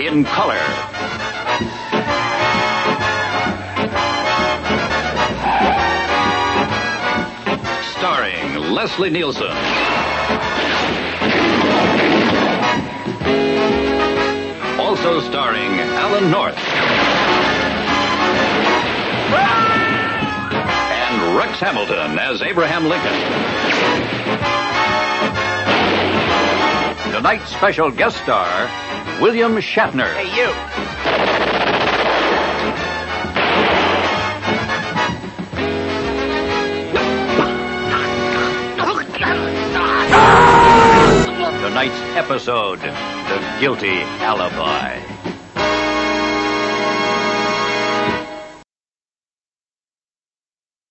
in color. Starring Leslie Nielsen. Also starring Alan North. And Rex Hamilton as Abraham Lincoln. Tonight's special guest star, William Shatner. Hey, you. Tonight's episode, The Guilty Alibi.